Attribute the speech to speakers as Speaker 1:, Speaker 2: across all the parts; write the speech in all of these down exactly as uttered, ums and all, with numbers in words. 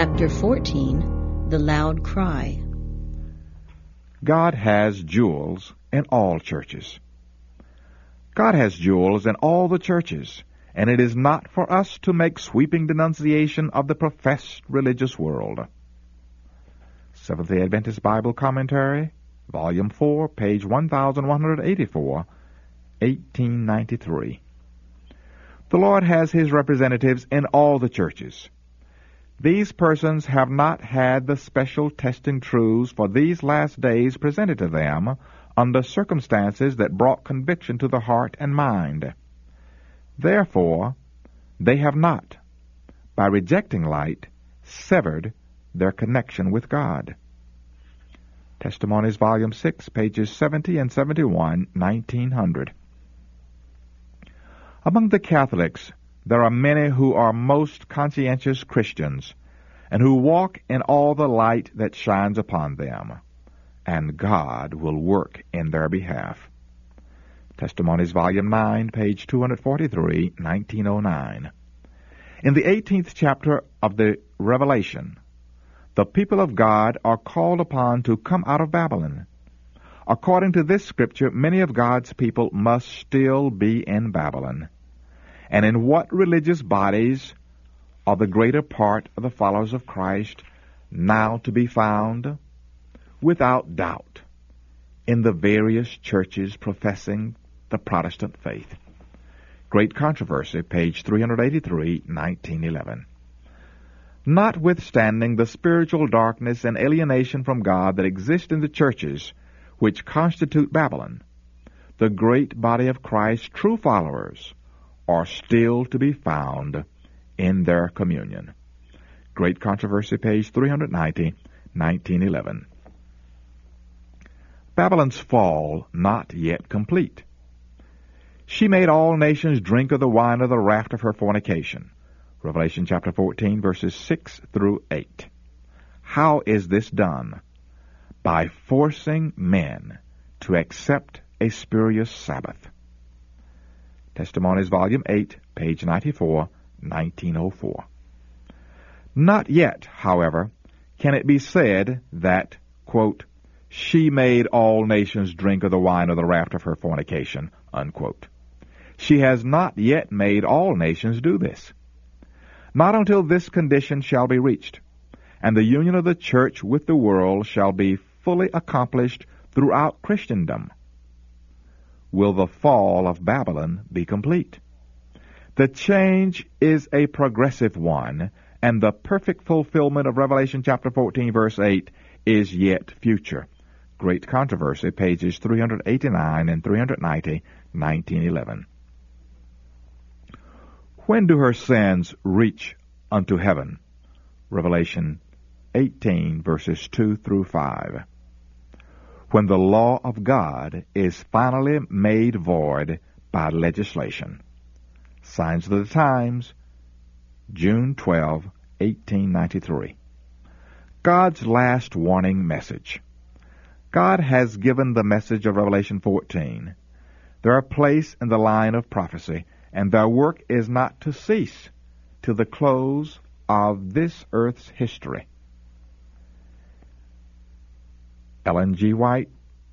Speaker 1: Chapter fourteen, The Loud Cry.
Speaker 2: God has jewels in all churches. God has jewels in all the churches, and it is not for us to make sweeping denunciation of the professed religious world. Seventh-day Adventist Bible Commentary, Volume four, page one thousand one hundred eighty-four, eighteen ninety-three. The Lord has His representatives in all the churches. These persons have not had the special testing truths for these last days presented to them under circumstances that brought conviction to the heart and mind. Therefore, they have not, by rejecting light, severed their connection with God. Testimonies, Volume six, pages seventy and seventy-one, nineteen hundred. Among the Catholics, there are many who are most conscientious Christians, and who walk in all the light that shines upon them, and God will work in their behalf. Testimonies, Volume nine, page two forty-three, nineteen oh nine. In the eighteenth chapter of the Revelation, the people of God are called upon to come out of Babylon. According to this scripture, many of God's people must still be in Babylon. And in what religious bodies are the greater part of the followers of Christ now to be found? Without doubt, in the various churches professing the Protestant faith. Great Controversy, page three eighty-three, nineteen eleven. Notwithstanding the spiritual darkness and alienation from God that exist in the churches which constitute Babylon, the great body of Christ's true followers are still to be found in their communion. Great Controversy, page three ninety, nineteen eleven. Babylon's fall not yet complete. She made all nations drink of the wine of the wrath of her fornication. Revelation chapter fourteen, verses six through eight. How is this done? By forcing men to accept a spurious Sabbath. Testimonies, Volume eight, page ninety-four, nineteen oh four. Not yet, however, can it be said that, quote, she made all nations drink of the wine of the wrath of her fornication, unquote. She has not yet made all nations do this. Not until this condition shall be reached, and the union of the church with the world shall be fully accomplished throughout Christendom, will the fall of Babylon be complete. The change is a progressive one, and the perfect fulfillment of Revelation chapter fourteen, verse eight, is yet future. Great Controversy, pages three eighty-nine and three ninety, nineteen eleven. When do her sins reach unto heaven? Revelation eighteen, verses two through five. When the law of God is finally made void by legislation. Signs of the Times, June twelfth, eighteen ninety-three. God's last warning message. God has given the message of Revelation fourteen. Their place in the line of prophecy, and their work is not to cease till the close of this earth's history. Ellen G. White,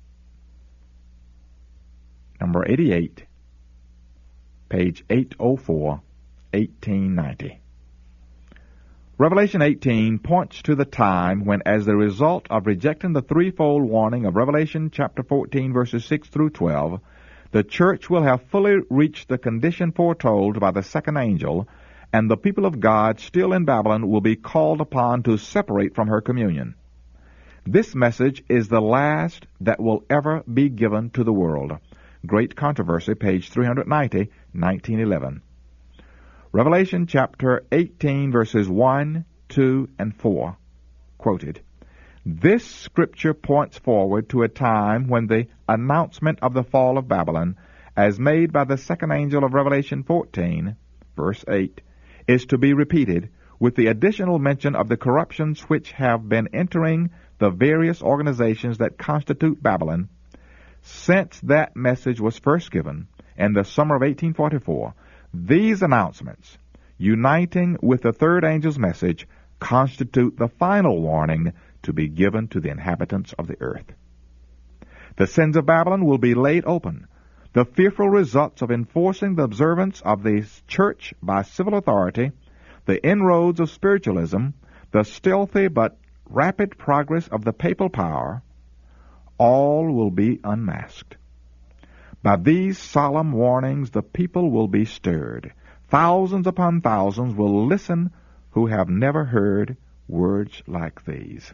Speaker 2: number eighty-eight, page eight oh four, eighteen ninety. Revelation eighteen points to the time when, as the result of rejecting the threefold warning of Revelation chapter fourteen, verses six through twelve, the church will have fully reached the condition foretold by the second angel, and the people of God still in Babylon will be called upon to separate from her communion. This message is the last that will ever be given to the world. Great Controversy, page three ninety, nineteen eleven. Revelation chapter eighteen, verses one, two, and four, quoted. This scripture points forward to a time when the announcement of the fall of Babylon, as made by the second angel of Revelation fourteen, verse eight, is to be repeated, with the additional mention of the corruptions which have been entering the various organizations that constitute Babylon since that message was first given in the summer of eighteen forty-four. These announcements, uniting with the third angel's message, constitute the final warning to be given to the inhabitants of the earth. The sins of Babylon will be laid open. The fearful results of enforcing the observance of the church by civil authority, the inroads of spiritualism, the stealthy but rapid progress of the papal power, all will be unmasked. By these solemn warnings the people will be stirred. Thousands upon thousands will listen who have never heard words like these.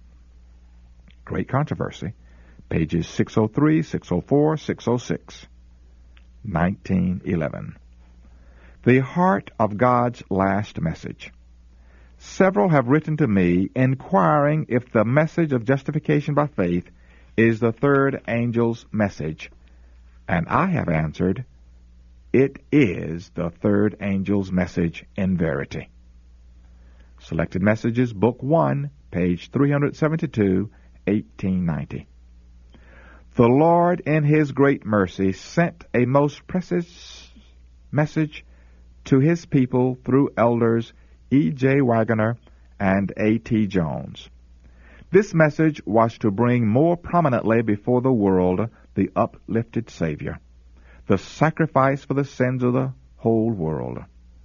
Speaker 2: Great Controversy, pages six oh three, six oh four, six oh six, nineteen eleven. The heart of God's last message. Several have written to me inquiring if the message of justification by faith is the third angel's message, and I have answered, it is the third angel's message in verity. Selected Messages, Book one, page three seventy-two, eighteen ninety. The Lord, in His great mercy, sent a most precious message to His people through elders E J Waggoner and A T Jones. This message was to bring more prominently before the world the uplifted Savior, the sacrifice for the sins of the whole world.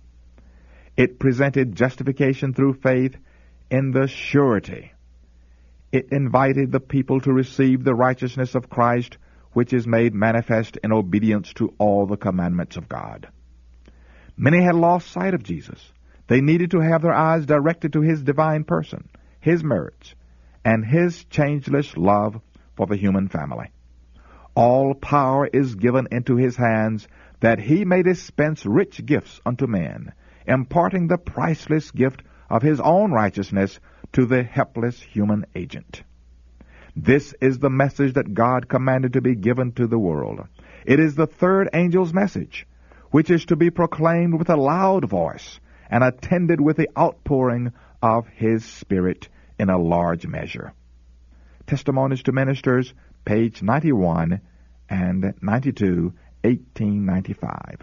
Speaker 2: It presented justification through faith in the surety. It invited the people to receive the righteousness of Christ, which is made manifest in obedience to all the commandments of God. Many had lost sight of Jesus. They needed to have their eyes directed to His divine person, His merits, and His changeless love for the human family. All power is given into His hands, that He may dispense rich gifts unto men, imparting the priceless gift of His own righteousness to the helpless human agent. This is the message that God commanded to be given to the world. It is the third angel's message, which is to be proclaimed with a loud voice and attended with the outpouring of His Spirit in a large measure. Testimonies to Ministers, page ninety-one and ninety-two, eighteen ninety-five.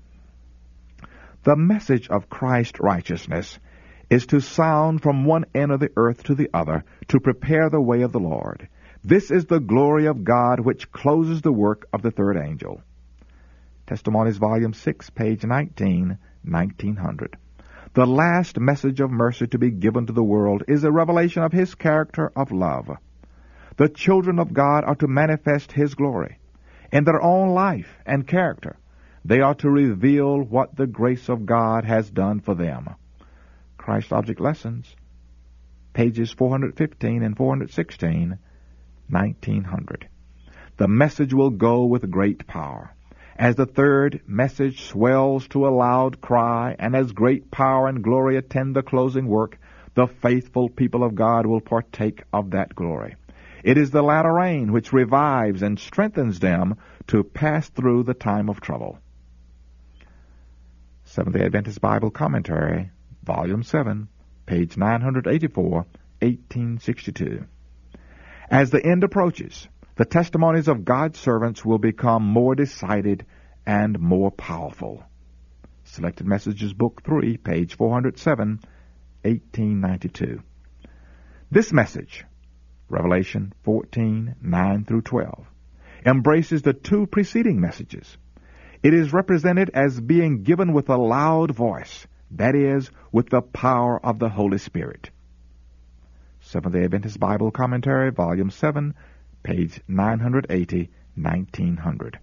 Speaker 2: The message of Christ's righteousness is to sound from one end of the earth to the other, to prepare the way of the Lord. This is the glory of God which closes the work of the third angel. Testimonies, volume six, page nineteen, nineteen hundred. The last message of mercy to be given to the world is a revelation of His character of love. The children of God are to manifest His glory. In their own life and character, they are to reveal what the grace of God has done for them. Christ Object Lessons, pages four fifteen and four sixteen, nineteen hundred. The message will go with great power. As the third message swells to a loud cry, and as great power and glory attend the closing work, the faithful people of God will partake of that glory. It is the latter rain which revives and strengthens them to pass through the time of trouble. Seventh-day Adventist Bible Commentary, Volume seven, page nine eighty-four, eighteen sixty-two. As the end approaches, the testimonies of God's servants will become more decided and more powerful. Selected Messages, Book three, page four oh seven, eighteen ninety-two. This message, Revelation fourteen, nine through twelve, embraces the two preceding messages. It is represented as being given with a loud voice, that is, with the power of the Holy Spirit. Seventh-day Adventist Bible Commentary, Volume seven, page nine eighty, nineteen hundred.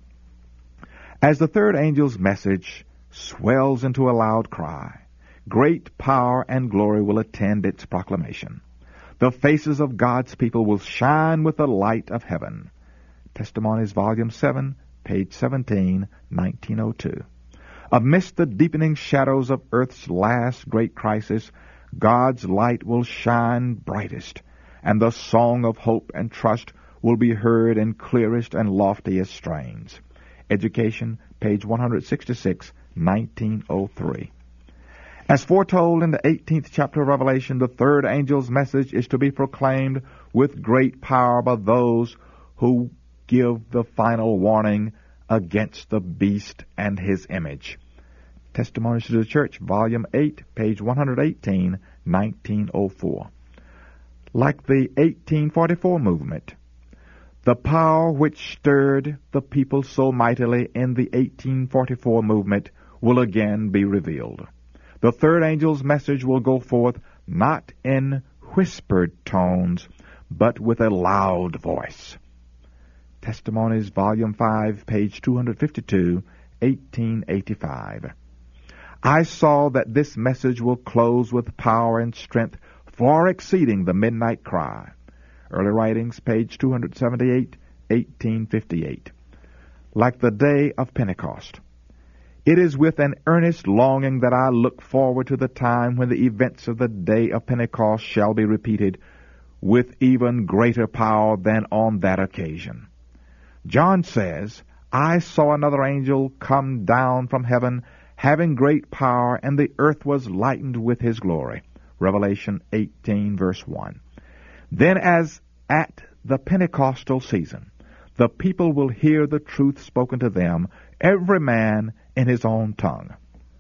Speaker 2: As the third angel's message swells into a loud cry, great power and glory will attend its proclamation. The faces of God's people will shine with the light of heaven. Testimonies, Volume seven, page seventeen, nineteen oh two. Amidst the deepening shadows of earth's last great crisis, God's light will shine brightest, and the song of hope and trust will be heard in clearest and loftiest strains. Education, page one sixty-six, nineteen oh three. As foretold in the eighteenth chapter of Revelation, the third angel's message is to be proclaimed with great power by those who give the final warning against the beast and his image. Testimonies to the Church, Volume eight, page one eighteen, nineteen oh four. Like the eighteen forty-four movement, the power which stirred the people so mightily in the eighteen forty-four movement will again be revealed. The third angel's message will go forth not in whispered tones, but with a loud voice. Testimonies, Volume five, page two fifty-two, eighteen eighty-five. I saw that this message will close with power and strength far exceeding the midnight cry. Early Writings, page two seventy-eight, eighteen fifty-eight. Like the day of Pentecost. It is with an earnest longing that I look forward to the time when the events of the day of Pentecost shall be repeated with even greater power than on that occasion. John says, I saw another angel come down from heaven, having great power, and the earth was lightened with his glory. Revelation eighteen, verse one. Then as at the Pentecostal season, the people will hear the truth spoken to them, every man in his own tongue.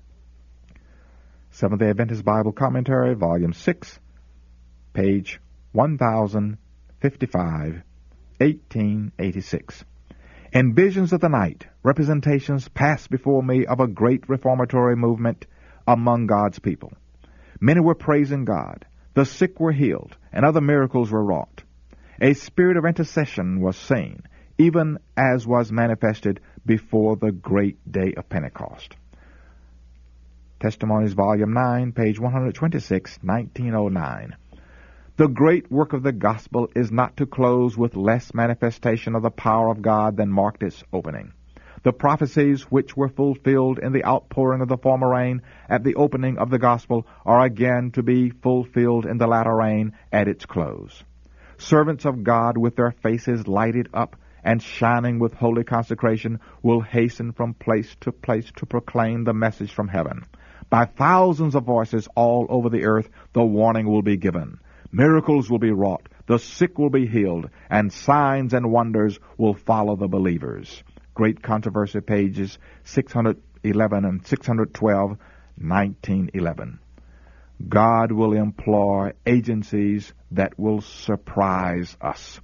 Speaker 2: Seventh-day Adventist Bible Commentary, Volume six, page one thousand fifty-five, eighteen eighty-six. In visions of the night, representations passed before me of a great reformatory movement among God's people. Many were praising God, the sick were healed, and other miracles were wrought. A spirit of intercession was seen, even as was manifested before the great day of Pentecost. Testimonies, Volume nine, page one twenty-six, nineteen oh nine. The great work of the gospel is not to close with less manifestation of the power of God than marked its opening. The prophecies which were fulfilled in the outpouring of the former rain at the opening of the gospel are again to be fulfilled in the latter rain at its close. Servants of God with their faces lighted up and shining with holy consecration will hasten from place to place to proclaim the message from heaven. By thousands of voices all over the earth the warning will be given. Miracles will be wrought, the sick will be healed, and signs and wonders will follow the believers. Great Controversy, pages six eleven and six twelve, nineteen eleven. God will employ agencies that will surprise us.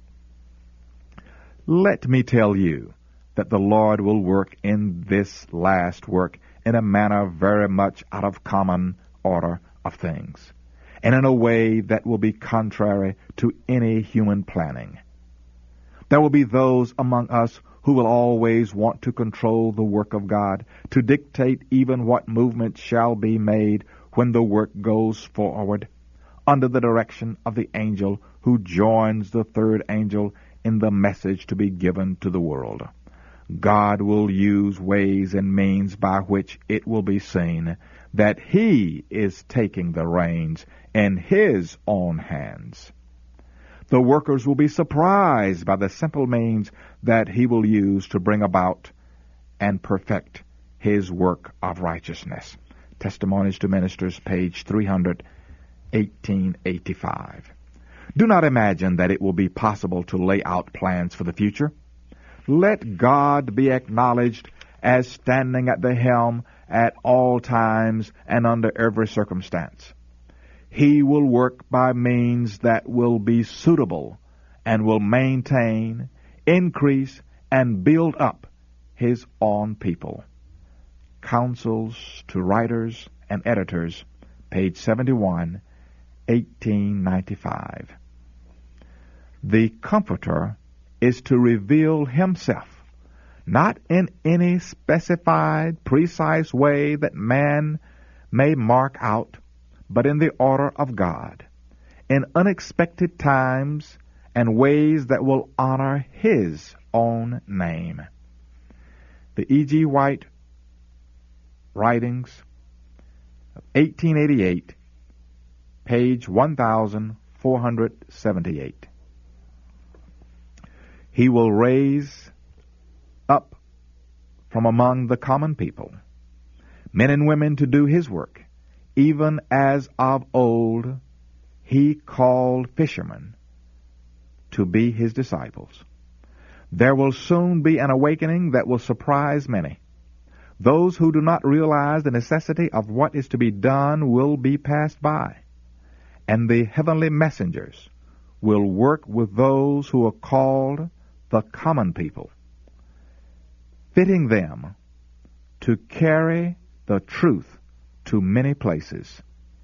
Speaker 2: Let me tell you that the Lord will work in this last work in a manner very much out of common order of things, and in a way that will be contrary to any human planning. There will be those among us who will always want to control the work of God, to dictate even what movement shall be made when the work goes forward, under the direction of the angel who joins the third angel in the message to be given to the world. God will use ways and means by which it will be seen that He is taking the reins in His own hands. The workers will be surprised by the simple means that He will use to bring about and perfect His work of righteousness. Testimonies to Ministers, page three hundred, eighteen eighty-five. Do not imagine that it will be possible to lay out plans for the future. Let God be acknowledged as standing at the helm at all times and under every circumstance. He will work by means that will be suitable and will maintain, increase, and build up His own people. Counsels to Writers and Editors, page seventy-one, eighteen ninety-five. The Comforter is to reveal Himself, not in any specified, precise way that man may mark out, but in the order of God, in unexpected times and ways that will honor His own name. The E G. White Writings of eighteen eighty-eight, page one thousand four hundred seventy-eight. He will raise up from among the common people men and women to do His work, even as of old He called fishermen to be His disciples. There will soon be an awakening that will surprise many. Those who do not realize the necessity of what is to be done will be passed by, and the heavenly messengers will work with those who are called the common people, fitting them to carry the truth to many places.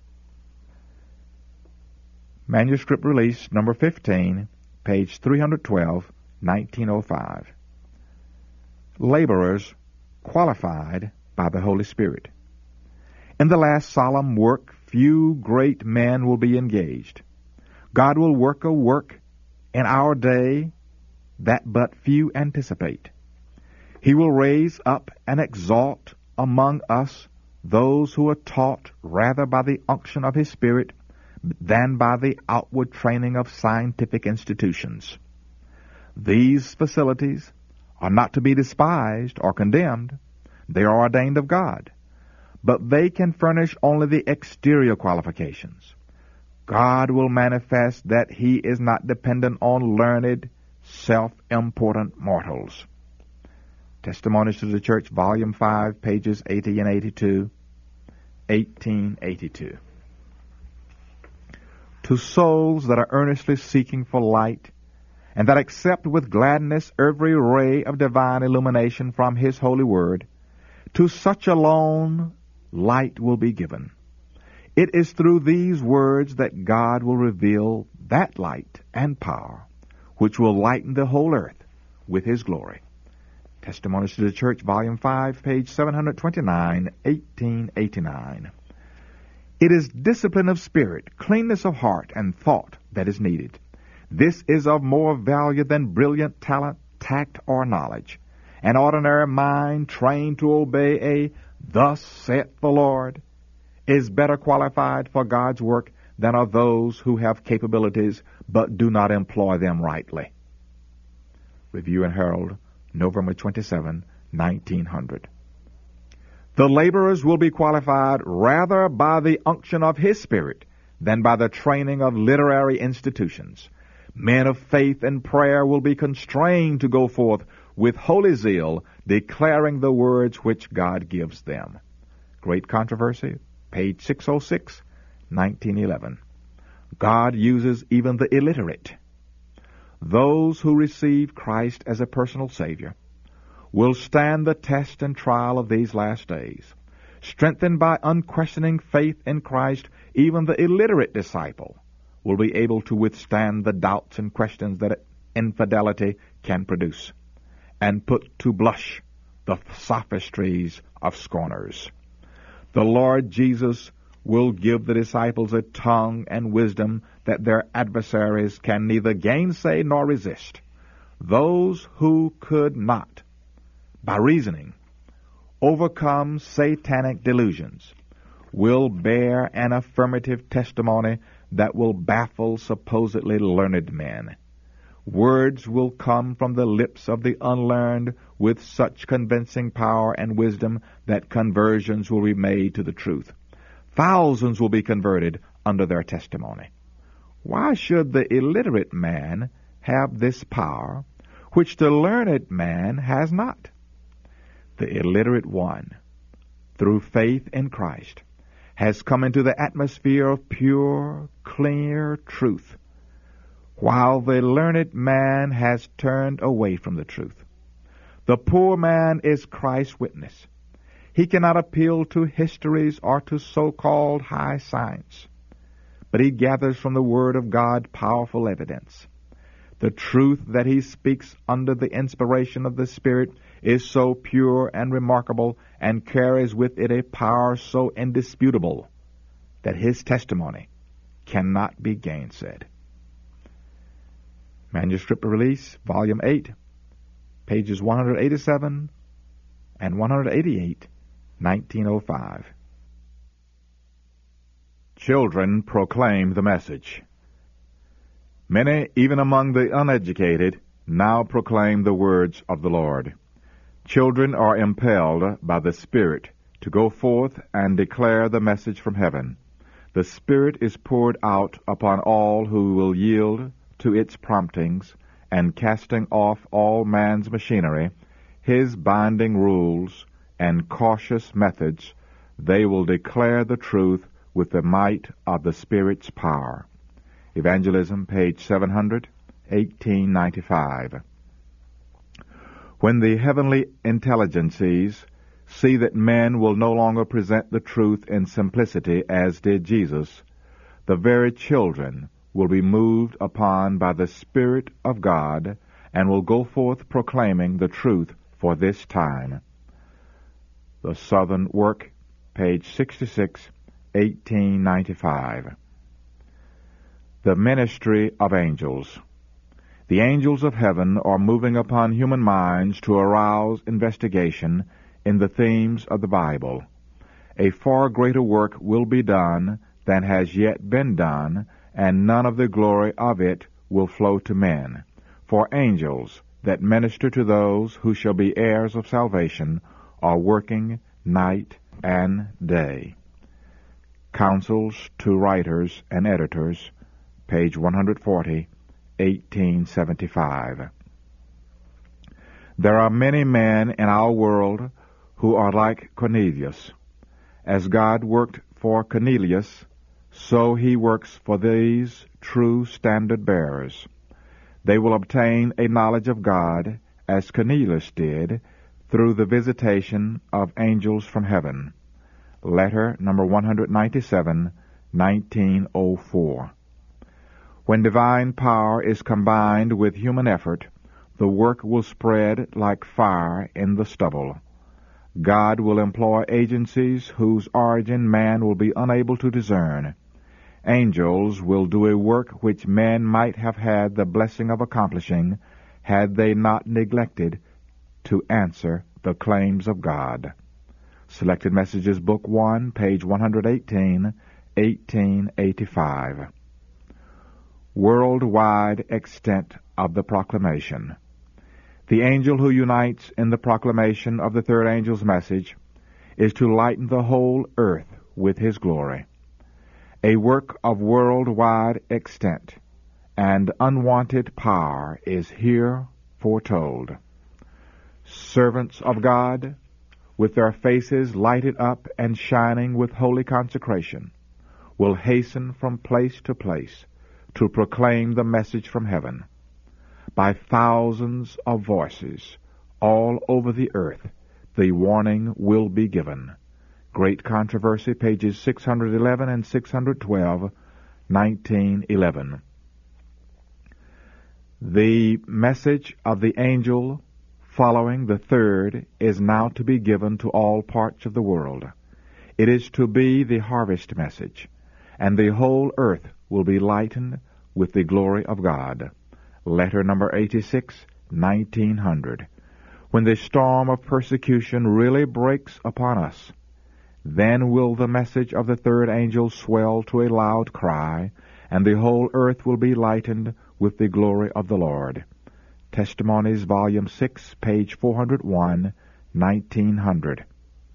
Speaker 2: Manuscript release number fifteen, page three twelve, nineteen oh five. Laborers qualified by the Holy Spirit. In the last solemn work, few great men will be engaged. God will work a work in our day that but few anticipate. He will raise up and exalt among us those who are taught rather by the unction of His Spirit than by the outward training of scientific institutions. These facilities are not to be despised or condemned. They are ordained of God, but they can furnish only the exterior qualifications. God will manifest that He is not dependent on learned, self-important mortals. Testimonies to the Church, Volume five, pages eighty and eighty-two, eighteen eighty-two. To souls that are earnestly seeking for light, and that accept with gladness every ray of divine illumination from His holy word, to such alone light will be given. It is through these words that God will reveal that light and power which will lighten the whole earth with His glory. Testimonies to the Church, Volume five, page seven twenty-nine, eighteen eighty-nine. It is discipline of spirit, cleanness of heart and thought that is needed. This is of more value than brilliant talent, tact, or knowledge. An ordinary mind trained to obey a "Thus saith the Lord" is better qualified for God's work than are those who have capabilities but do not employ them rightly. Review and Herald, November twenty-seventh, nineteen hundred. The laborers will be qualified rather by the unction of His Spirit than by the training of literary institutions. Men of faith and prayer will be constrained to go forth with holy zeal, declaring the words which God gives them. Great Controversy, page six oh six, nineteen eleven. God uses even the illiterate. Those who receive Christ as a personal Savior will stand the test and trial of these last days. Strengthened by unquestioning faith in Christ, even the illiterate disciple will be able to withstand the doubts and questions that infidelity can produce, and put to blush the sophistries of scorners. The Lord Jesus will give the disciples a tongue and wisdom that their adversaries can neither gainsay nor resist. Those who could not, by reasoning, overcome satanic delusions will bear an affirmative testimony that will baffle supposedly learned men. Words will come from the lips of the unlearned with such convincing power and wisdom that conversions will be made to the truth. Thousands will be converted under their testimony. Why should the illiterate man have this power, which the learned man has not? The illiterate one, through faith in Christ, has come into the atmosphere of pure, clear truth, while the learned man has turned away from the truth. The poor man is Christ's witness. He cannot appeal to histories or to so-called high science, but he gathers from the Word of God powerful evidence. The truth that he speaks under the inspiration of the Spirit is so pure and remarkable and carries with it a power so indisputable that his testimony cannot be gainsaid. Manuscript Release, Volume eight, pages one eighty-seven and one eighty-eight, nineteen oh five. Children proclaim the message. Many, even among the uneducated, now proclaim the words of the Lord. Children are impelled by the Spirit to go forth and declare the message from heaven. The Spirit is poured out upon all who will yield to its promptings, and casting off all man's machinery, his binding rules, and cautious methods, they will declare the truth with the might of the Spirit's power. Evangelism, page seven hundred, eighteen ninety-five. When the heavenly intelligences see that men will no longer present the truth in simplicity as did Jesus, the very children will be moved upon by the Spirit of God and will go forth proclaiming the truth for this time. The Southern Work, page sixty-six, eighteen ninety-five. The Ministry of Angels. The angels of heaven are moving upon human minds to arouse investigation in the themes of the Bible. A far greater work will be done than has yet been done, and none of the glory of it will flow to men. For angels that minister to those who shall be heirs of salvation are working night and day. Counsels to Writers and Editors, page one forty, eighteen seventy-five. There are many men in our world who are like Cornelius. As God worked for Cornelius, so he works for these true standard-bearers. They will obtain a knowledge of God, as Cornelius did, through the visitation of angels from heaven. Letter number one ninety-seven, nineteen oh four. When divine power is combined with human effort, the work will spread like fire in the stubble. God will employ agencies whose origin man will be unable to discern. Angels will do a work which men might have had the blessing of accomplishing had they not neglected to answer the claims of God. Selected Messages, Book one, page one eighteen, eighteen eighty-five. Worldwide extent of the proclamation. The angel who unites in the proclamation of the third angel's message is to lighten the whole earth with his glory. A work of worldwide extent and unwanted power is here foretold. Servants of God, with their faces lighted up and shining with holy consecration, will hasten from place to place to proclaim the message from heaven. By thousands of voices all over the earth, the warning will be given. Great Controversy, pages six eleven and six twelve, nineteen eleven. The message of the angel following the third is now to be given to all parts of the world. It is to be the harvest message, and the whole earth will be lightened with the glory of God. Letter number eighty-six, nineteen hundred. When the storm of persecution really breaks upon us, then will the message of the third angel swell to a loud cry, and the whole earth will be lightened with the glory of the Lord. Testimonies, Volume six, page four oh one, nineteen hundred.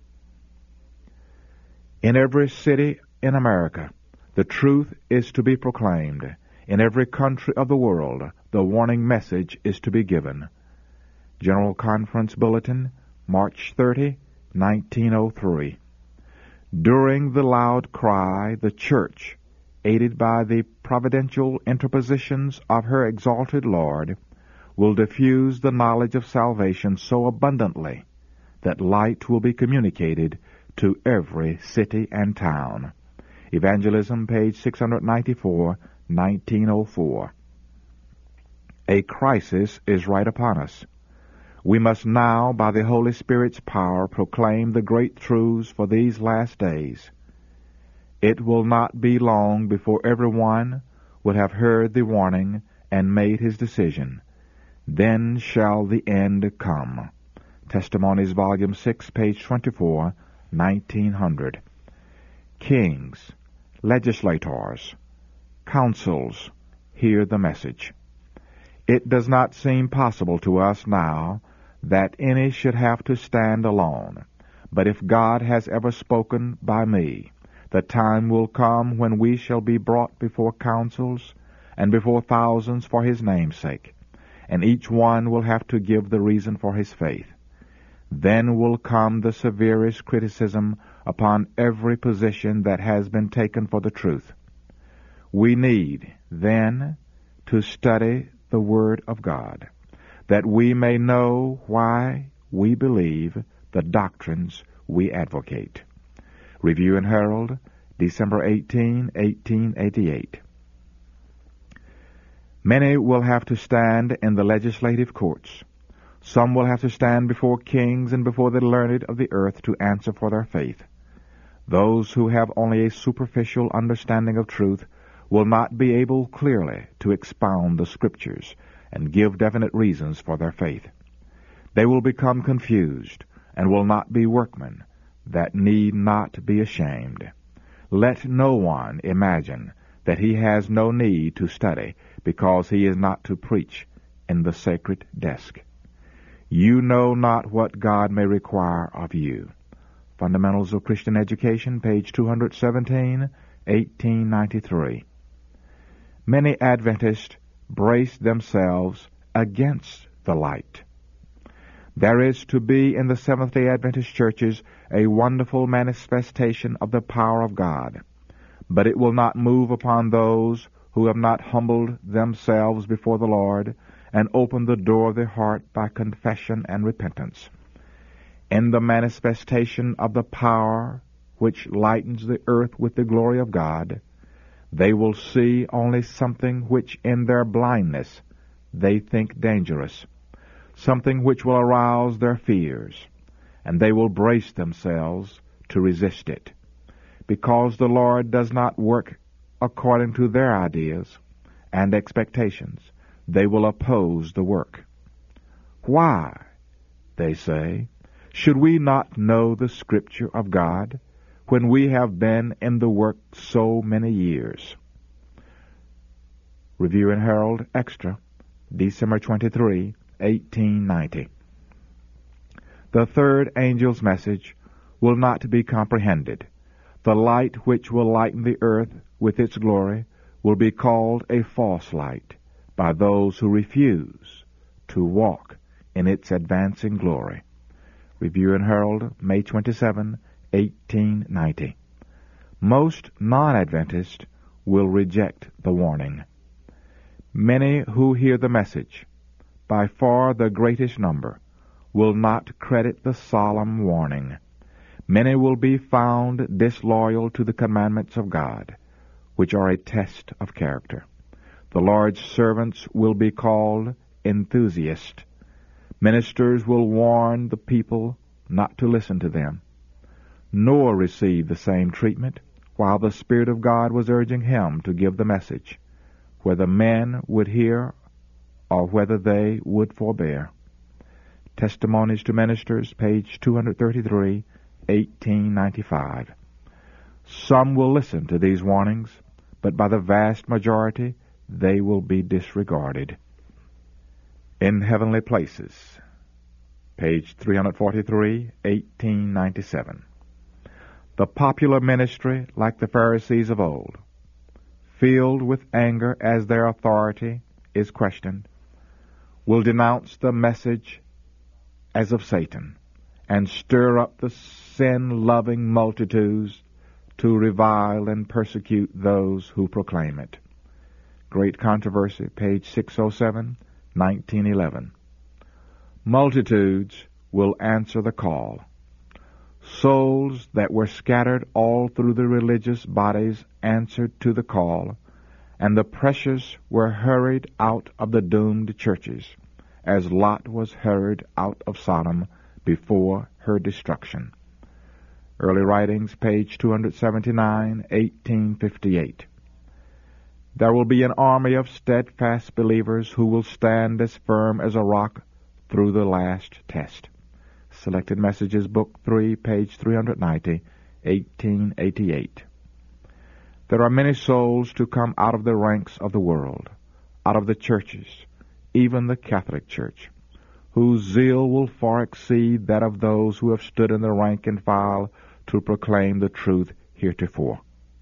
Speaker 2: In every city in America, the truth is to be proclaimed. In every country of the world, the warning message is to be given. General Conference Bulletin, March thirtieth, nineteen oh three. During the loud cry, the Church, aided by the providential interpositions of her exalted Lord, will diffuse the knowledge of salvation so abundantly that light will be communicated to every city and town. Evangelism, page six ninety-four, nineteen oh four. A crisis is right upon us. We must now, by the Holy Spirit's power, proclaim the great truths for these last days. It will not be long before everyone will have heard the warning and made his decision. Then shall the end come. Testimonies, Volume six, page twenty-four, nineteen hundred. Kings, legislators, councils, hear the message. It does not seem possible to us now that any should have to stand alone. But if God has ever spoken by me, the time will come when we shall be brought before councils and before thousands for his name's sake, and each one will have to give the reason for his faith. then will come the severest criticism upon every position that has been taken for the truth. We need, then, to study the Word of God, that we may know why we believe the doctrines we advocate. Review and Herald, December eighteenth, eighteen eighty-eight. Many will have to stand in the legislative courts. Some will have to stand before kings and before the learned of the earth to answer for their faith. Those who have only a superficial understanding of truth will not be able clearly to expound the Scriptures and give definite reasons for their faith. They will become confused and will not be workmen that need not be ashamed. Let no one imagine that he has no need to study because he is not to preach in the sacred desk. You know not what God may require of you. Fundamentals of Christian Education, page two seventeen, eighteen ninety-three. Many Adventists brace themselves against the light. There is to be in the Seventh-day Adventist churches a wonderful manifestation of the power of God, but it will not move upon those who have not humbled themselves before the Lord and opened the door of their heart by confession and repentance. In the manifestation of the power which lightens the earth with the glory of God, they will see only something which in their blindness they think dangerous, something which will arouse their fears, and they will brace themselves to resist it. Because the Lord does not work according to their ideas and expectations, they will oppose the work. Why, they say, should we not know the Scripture of God when we have been in the work so many years? Review and Herald Extra, December twenty-third, eighteen ninety. The third angel's message will not be comprehended. The light which will lighten the earth with its glory will be called a false light by those who refuse to walk in its advancing glory. Review and Herald, May twenty-seventh, eighteen ninety. Most non-Adventists will reject the warning. Many who hear the message, by far the greatest number, will not credit the solemn warning. Many will be found disloyal to the commandments of God, which are a test of character. The Lord's servants will be called enthusiasts. Ministers will warn the people not to listen to them. Noah received the same treatment while the Spirit of God was urging him to give the message, whether men would hear or whether they would forbear. Testimonies to Ministers, page two thirty-three, eighteen ninety-five. Some will listen to these warnings, but by the vast majority they will be disregarded. In Heavenly Places, page three forty-three, eighteen ninety-seven. The popular ministry, like the Pharisees of old, filled with anger as their authority is questioned, will denounce the message as of Satan and stir up the sin-loving multitudes to revile and persecute those who proclaim it. Great Controversy, page six oh seven, nineteen eleven. Multitudes will answer the call. Souls that were scattered all through the religious bodies answered to the call, and the precious were hurried out of the doomed churches, as Lot was hurried out of Sodom before her destruction. Early Writings, page two seventy-nine, eighteen fifty-eight. There will be an army of steadfast believers who will stand as firm as a rock through the last test. Selected Messages, Book three, page three ninety, eighteen eighty-eight. There are many souls to come out of the ranks of the world, out of the churches, even the Catholic Church, whose zeal will far exceed that of those who have stood in the rank and file to proclaim the truth heretofore.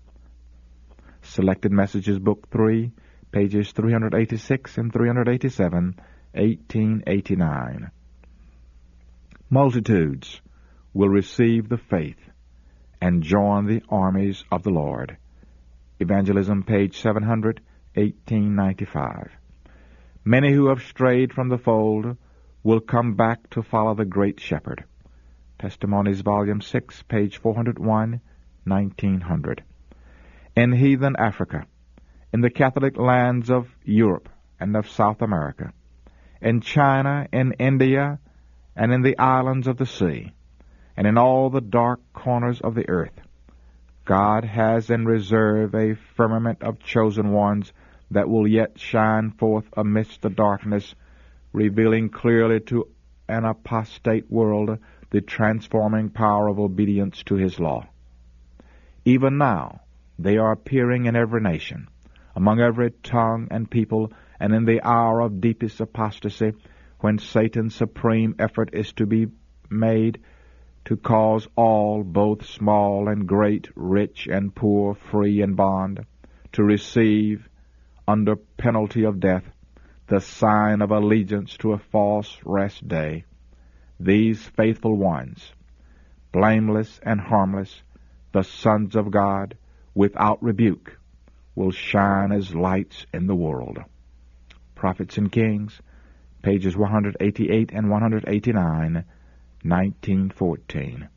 Speaker 2: Selected Messages, Book three, pages three eighty-six and three eighty-seven, eighteen eighty-nine. Multitudes will receive the faith and join the armies of the Lord. Evangelism, page seven hundred, eighteen ninety-five. Many who have strayed from the fold will come back to follow the great shepherd. Testimonies, volume six, page four hundred one, nineteen hundred. In heathen Africa, in the Catholic lands of Europe and of South America, in China, in India, and in the islands of the sea, and in all the dark corners of the earth, God has in reserve a firmament of chosen ones that will yet shine forth amidst the darkness, revealing clearly to an apostate world the transforming power of obedience to His law. Even now, they are appearing in every nation, among every tongue and people, and in the hour of deepest apostasy, when Satan's supreme effort is to be made to cause all, both small and great, rich and poor, free and bond, to receive, under penalty of death, the sign of allegiance to a false rest day. These faithful ones, blameless and harmless, the sons of God, without rebuke, will shine as lights in the world. Prophets and Kings, pages one hundred eighty-eight and one hundred eighty-nine, nineteen fourteen.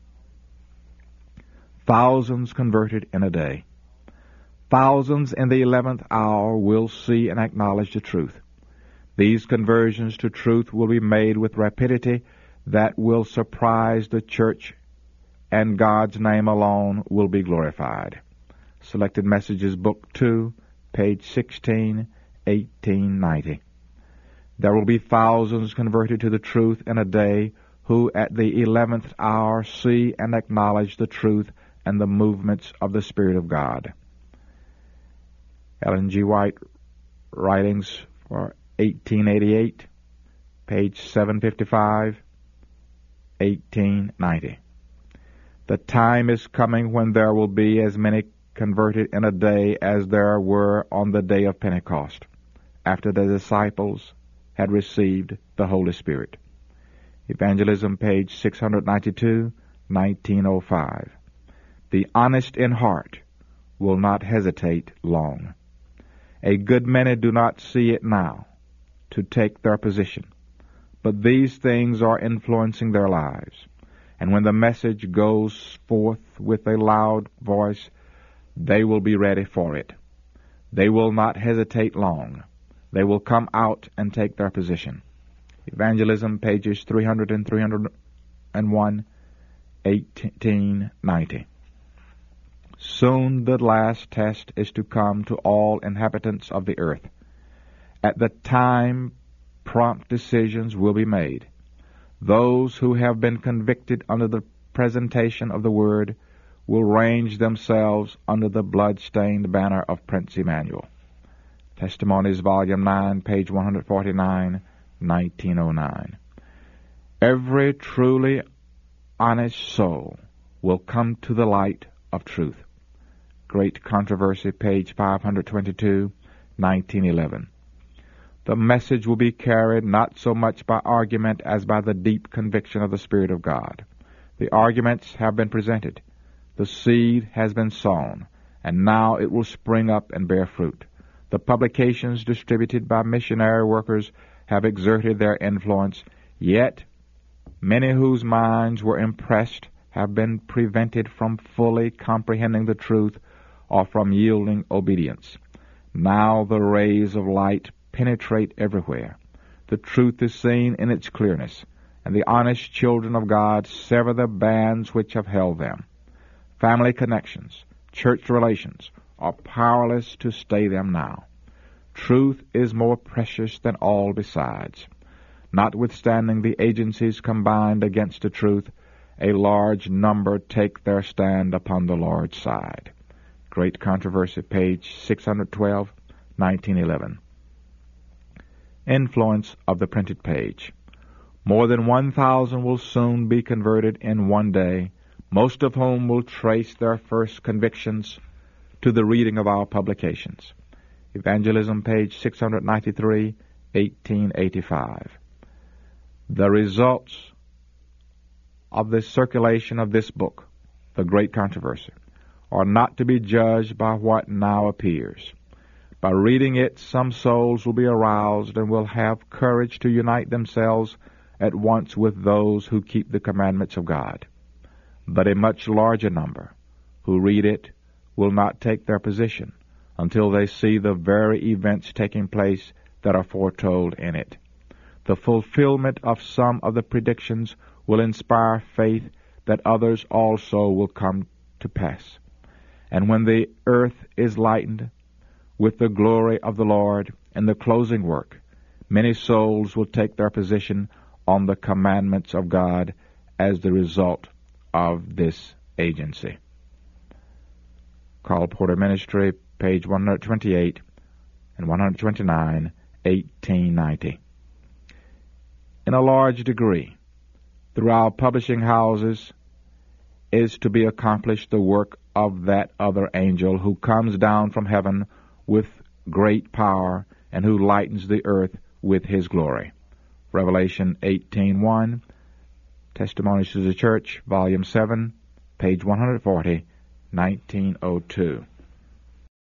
Speaker 2: Thousands converted in a day. Thousands in the eleventh hour will see and acknowledge the truth. These conversions to truth will be made with rapidity that will surprise the church, and God's name alone will be glorified. Selected Messages, Book two, page sixteen, eighteen ninety. There will be thousands converted to the truth in a day who at the eleventh hour see and acknowledge the truth and the movements of the Spirit of God. Ellen G. White, Writings for eighteen eighty-eight, page seven fifty-five, eighteen ninety. The time is coming when there will be as many converted in a day as there were on the day of Pentecost, after the disciples had received the Holy Spirit. Evangelism, page six ninety-two, nineteen oh five. The honest in heart will not hesitate long. A good many do not see it now to take their position, but these things are influencing their lives. And when the message goes forth with a loud voice, they will be ready for it. They will not hesitate long. They will come out and take their position. Evangelism, pages three hundred and three hundred one, eighteen ninety. Soon the last test is to come to all inhabitants of the earth. At the time, prompt decisions will be made. Those who have been convicted under the presentation of the Word will range themselves under the blood-stained banner of Prince Emmanuel. Testimonies, volume nine, page one forty-nine, nineteen oh nine. Every truly honest soul will come to the light of truth. Great Controversy, page five twenty-two, nineteen eleven. The message will be carried not so much by argument as by the deep conviction of the Spirit of God. The arguments have been presented. The seed has been sown, and now it will spring up and bear fruit. The publications distributed by missionary workers have exerted their influence, yet many whose minds were impressed have been prevented from fully comprehending the truth or from yielding obedience. Now the rays of light penetrate everywhere. The truth is seen in its clearness, and the honest children of God sever the bands which have held them. Family connections, church relations, are powerless to stay them now. Truth is more precious than all besides. Notwithstanding the agencies combined against the truth, a large number take their stand upon the Lord's side. Great Controversy, page six twelve, nineteen eleven. Influence of the printed page. More than one thousand will soon be converted in one day, most of whom will trace their first convictions to the reading of our publications. Evangelism, page six ninety-three, eighteen eighty-five. The results of the circulation of this book, The Great Controversy, are not to be judged by what now appears. By reading it, some souls will be aroused and will have courage to unite themselves at once with those who keep the commandments of God. But a much larger number who read it will not take their position until they see the very events taking place that are foretold in it. The fulfillment of some of the predictions will inspire faith that others also will come to pass. And when the earth is lightened with the glory of the Lord in the closing work, many souls will take their position on the commandments of God as the result of this agency. Carl Porter Ministry, page one twenty-eight and one twenty-nine, eighteen ninety. In a large degree, through our publishing houses, is to be accomplished the work of that other angel who comes down from heaven with great power and who lightens the earth with his glory. Revelation eighteen one, Testimonies to the Church, Volume seven, page one forty, nineteen oh two.